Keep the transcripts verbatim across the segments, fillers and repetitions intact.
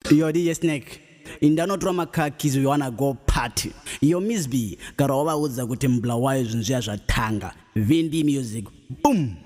Yo, D J Snake. Indanotra makakis we wanna go party. Yo, Miss B. Garoba udza kuti mblawayo zvinzviya zvatanga. Vindi music. Boom.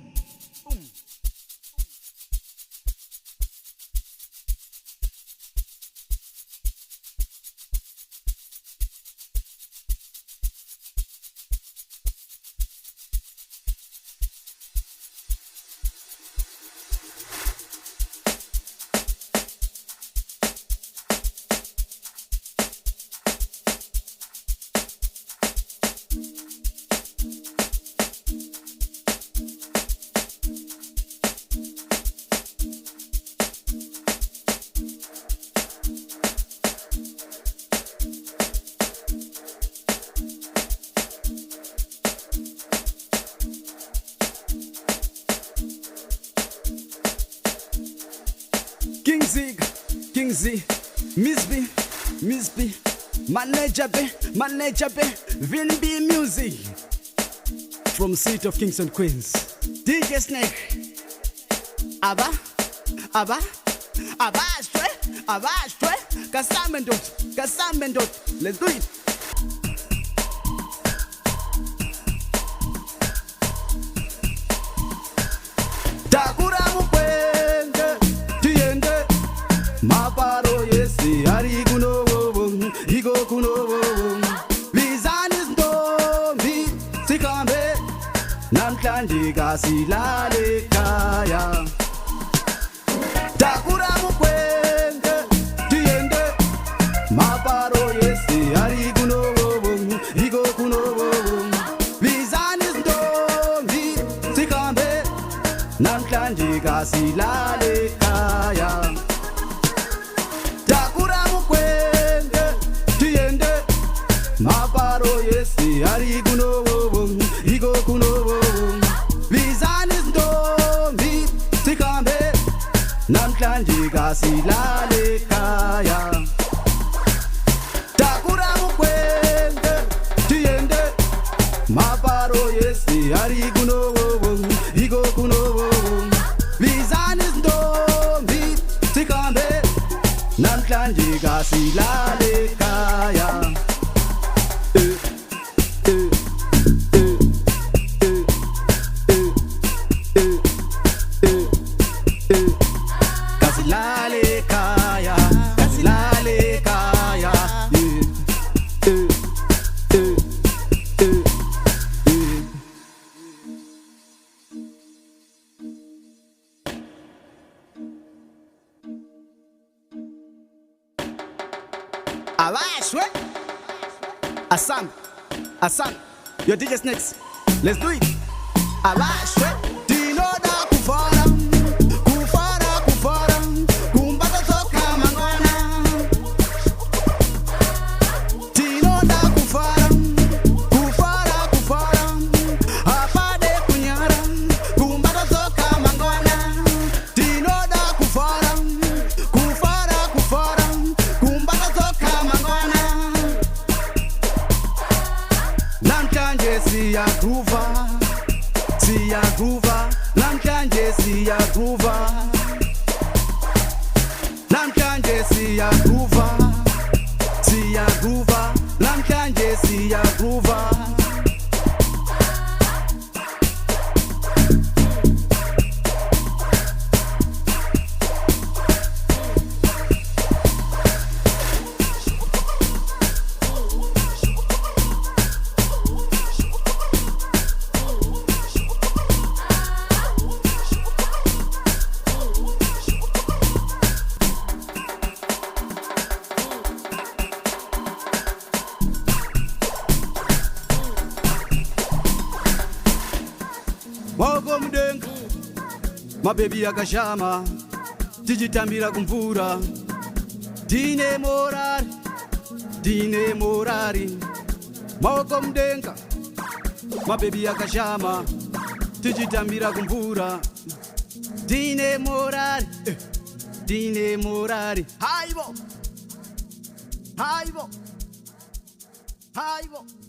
King Zig, King Z, Miss B, Miss B, Manager B, Manager B, Vin B Music. From City of Kings and Queens, D J Snake. Abba, Abba, Abba straight, Abba straight. Kasamendot, Kasamendot. Let's do it. Takura mukwende, tiende. Maparo yesi, ari kuno wowo, higo kuno wowo. Vizanis ndombi, sikambe, namklandi kasilale kaya. Takura mukwende, tiende. Maparo yesi, ari kuno wowo, higo kuno wowo. Vizanis ndombi, sikambe, namklandi kasilale kaya. Takura mukwende, tiende. Maparo yesi, ari kuno wowo, higo kuno wowo. Vizanis ndombi, sikambe, namklandi kasilale kaya. Takura mukwende, tiende. Maparo yesi, ari kuno wowo, higo kuno wowo. Vizanis ndombi, sikambe, namklandi kasilale kaya. Eh, eh, eh, eh, eh, eh, eh, eh. Kasilale kaya, kasilale kaya. Eh, eh, eh, eh, eh. Alashwe, Asan, Asan, your D J Snakes, let's do it. Alashwe, Dino da kufara, kufara, kufara, kumbata toka mangona. Dino da kufara, kufara, kufara, apade kunyara, kumbata toka mangona. Dino da kufara, kufara, kufara, kumbata toka mangona. Namkanje siya groova, siya groova. Namkanje siya groova, namkanje siya groova, siya groova. Namkanje siya groova. Wako mdenga, mabebi akashama, tijitambira kumvura. Dine morari, dine morari. Wako mdenga, mabebi akashama, tijitambira kumvura. Dine morari, eh, dine morari. Haibo, haibo, haibo.